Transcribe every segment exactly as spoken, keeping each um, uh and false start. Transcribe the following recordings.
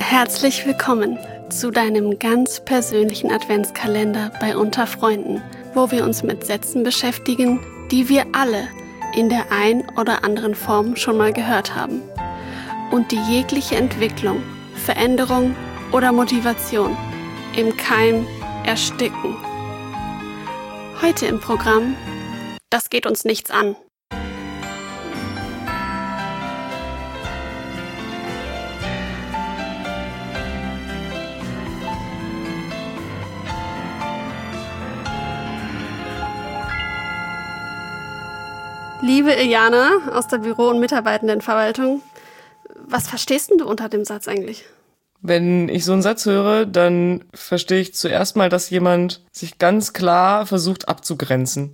Herzlich willkommen zu deinem ganz persönlichen Adventskalender bei Unter Freunden, wo wir uns mit Sätzen beschäftigen, die wir alle in der ein oder anderen Form schon mal gehört haben und die jegliche Entwicklung, Veränderung oder Motivation im Keim ersticken. Heute im Programm: Das geht uns nichts an. Liebe Iliana aus der Büro- und Mitarbeitendenverwaltung, was verstehst denn du unter dem Satz eigentlich? Wenn ich so einen Satz höre, dann verstehe ich zuerst mal, dass jemand sich ganz klar versucht abzugrenzen.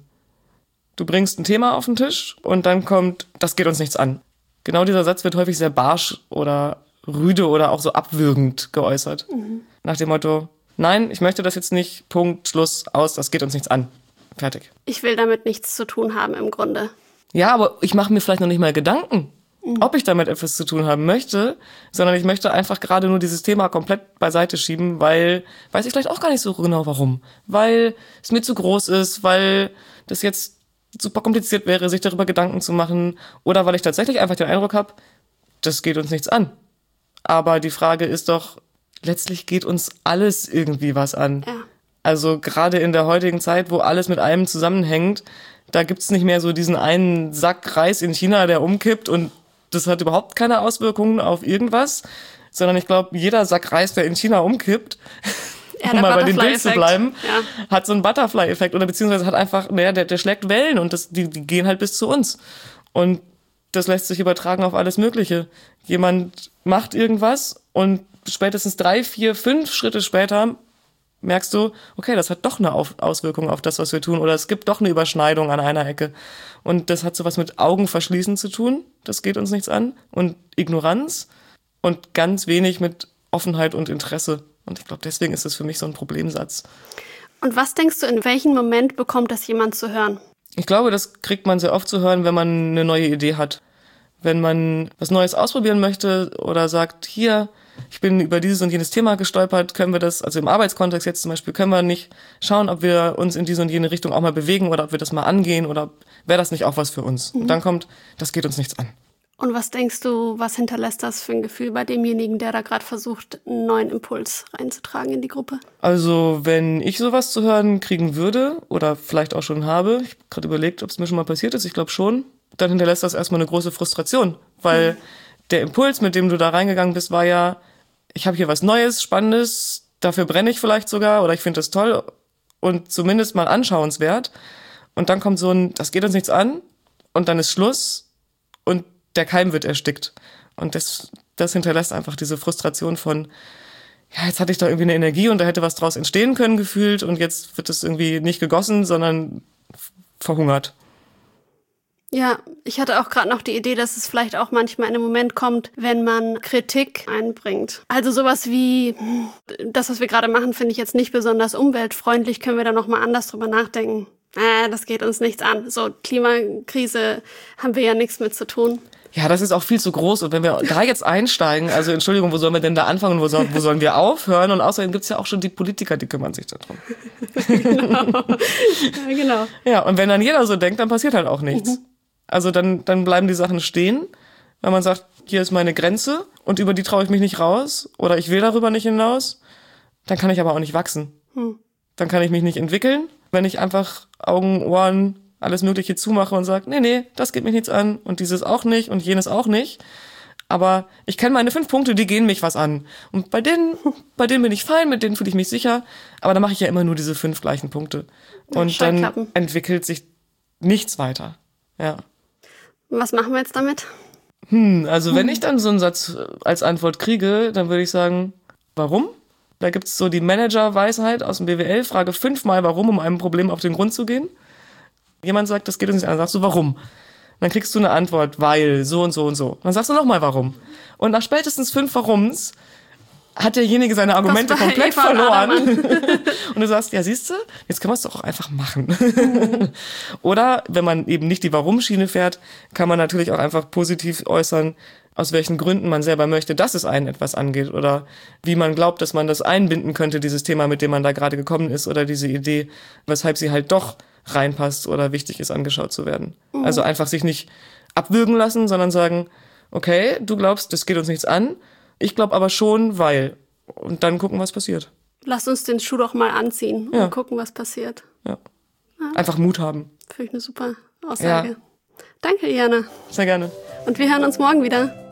Du bringst ein Thema auf den Tisch und dann kommt, das geht uns nichts an. Genau dieser Satz wird häufig sehr barsch oder rüde oder auch so abwürgend geäußert. Mhm. Nach dem Motto, nein, ich möchte das jetzt nicht, Punkt, Schluss, aus, das geht uns nichts an. Fertig. Ich will damit nichts zu tun haben im Grunde. Ja, aber ich mache mir vielleicht noch nicht mal Gedanken, mhm. ob ich damit etwas zu tun haben möchte, sondern ich möchte einfach gerade nur dieses Thema komplett beiseite schieben, weil, weiß ich vielleicht auch gar nicht so genau warum. Weil es mir zu groß ist, weil das jetzt super kompliziert wäre, sich darüber Gedanken zu machen, oder weil ich tatsächlich einfach den Eindruck habe, das geht uns nichts an. Aber die Frage ist doch, letztlich geht uns alles irgendwie was an. Ja. Also gerade in der heutigen Zeit, wo alles mit allem zusammenhängt, da gibt's nicht mehr so diesen einen Sack Reis in China, der umkippt und das hat überhaupt keine Auswirkungen auf irgendwas, sondern ich glaube, jeder Sack Reis, der in China umkippt, ja, um mal bei dem Bild zu bleiben, ja. hat so einen Butterfly-Effekt oder beziehungsweise hat einfach, naja, der, der schlägt Wellen und das, die, die gehen halt bis zu uns. Und das lässt sich übertragen auf alles Mögliche. Jemand macht irgendwas und spätestens drei, vier, fünf Schritte später merkst du, okay, das hat doch eine Auswirkung auf das, was wir tun, oder es gibt doch eine Überschneidung an einer Ecke. Und das hat sowas mit Augenverschließen zu tun, das geht uns nichts an, und Ignoranz und ganz wenig mit Offenheit und Interesse. Und ich glaube, deswegen ist das für mich so ein Problemsatz. Und was denkst du, in welchem Moment bekommt das jemand zu hören? Ich glaube, das kriegt man sehr oft zu hören, wenn man eine neue Idee hat. Wenn man was Neues ausprobieren möchte oder sagt, hier, ich bin über dieses und jenes Thema gestolpert, können wir das, also im Arbeitskontext jetzt zum Beispiel, können wir nicht schauen, ob wir uns in diese und jene Richtung auch mal bewegen oder ob wir das mal angehen oder wäre das nicht auch was für uns? Mhm. Und dann kommt, das geht uns nichts an. Und was denkst du, was hinterlässt das für ein Gefühl bei demjenigen, der da gerade versucht, einen neuen Impuls reinzutragen in die Gruppe? Also wenn ich sowas zu hören kriegen würde oder vielleicht auch schon habe, ich habe gerade überlegt, ob es mir schon mal passiert ist, ich glaube schon, dann hinterlässt das erstmal eine große Frustration, weil mhm. der Impuls, mit dem du da reingegangen bist, war ja, ich habe hier was Neues, Spannendes, dafür brenne ich vielleicht sogar oder ich finde das toll und zumindest mal anschauenswert. Und dann kommt so ein, das geht uns nichts an und dann ist Schluss und der Keim wird erstickt. Und das, das hinterlässt einfach diese Frustration von, ja, jetzt hatte ich da irgendwie eine Energie und da hätte was draus entstehen können gefühlt und jetzt wird es irgendwie nicht gegossen, sondern verhungert. Ja, ich hatte auch gerade noch die Idee, dass es vielleicht auch manchmal in einem Moment kommt, wenn man Kritik einbringt. Also sowas wie, das, was wir gerade machen, finde ich jetzt nicht besonders umweltfreundlich, können wir da nochmal anders drüber nachdenken. Äh, das geht uns nichts an. So, Klimakrise haben wir ja nichts mit zu tun. Ja, das ist auch viel zu groß. Und wenn wir da jetzt einsteigen, also Entschuldigung, wo sollen wir denn da anfangen, wo, soll, wo sollen wir aufhören? Und außerdem gibt's ja auch schon die Politiker, die kümmern sich darum. Genau. Ja, genau. Ja, und wenn dann jeder so denkt, dann passiert halt auch nichts. Mhm. Also dann, dann bleiben die Sachen stehen, wenn man sagt, hier ist meine Grenze und über die traue ich mich nicht raus oder ich will darüber nicht hinaus, dann kann ich aber auch nicht wachsen. Hm. Dann kann ich mich nicht entwickeln, wenn ich einfach Augen, Ohren, alles Mögliche zumache und sage, nee, nee, das geht mich nichts an und dieses auch nicht und jenes auch nicht. Aber ich kenne meine fünf Punkte, die gehen mich was an. Und bei denen, bei denen bin ich fein, mit denen fühle ich mich sicher. Aber dann mache ich ja immer nur diese fünf gleichen Punkte. Und dann entwickelt sich nichts weiter. Ja. Was machen wir jetzt damit? Hm, also hm. wenn ich dann so einen Satz als Antwort kriege, dann würde ich sagen, warum? Da gibt's so die Manager-Weisheit aus dem B W L, frage fünfmal warum, um einem Problem auf den Grund zu gehen. Jemand sagt, das geht uns nicht an, dann sagst du warum. Dann kriegst du eine Antwort, weil, so und so und so. Dann sagst du nochmal warum. Und nach spätestens fünf Warums hat derjenige seine Argumente Das war komplett Eva verloren. Und du sagst, ja, siehst du, jetzt können wir es doch auch einfach machen. Mhm. Oder wenn man eben nicht die Warum-Schiene fährt, kann man natürlich auch einfach positiv äußern, aus welchen Gründen man selber möchte, dass es einen etwas angeht oder wie man glaubt, dass man das einbinden könnte, dieses Thema, mit dem man da gerade gekommen ist oder diese Idee, weshalb sie halt doch reinpasst oder wichtig ist, angeschaut zu werden. Mhm. Also einfach sich nicht abwürgen lassen, sondern sagen, okay, du glaubst, das geht uns nichts an, ich glaube aber schon, weil. Und dann gucken, was passiert. Lass uns den Schuh doch mal anziehen ja. und gucken, was passiert. Ja. Ja. Einfach Mut haben. Finde ich eine super Aussage. Ja. Danke, Jana. Sehr gerne. Und wir hören uns morgen wieder.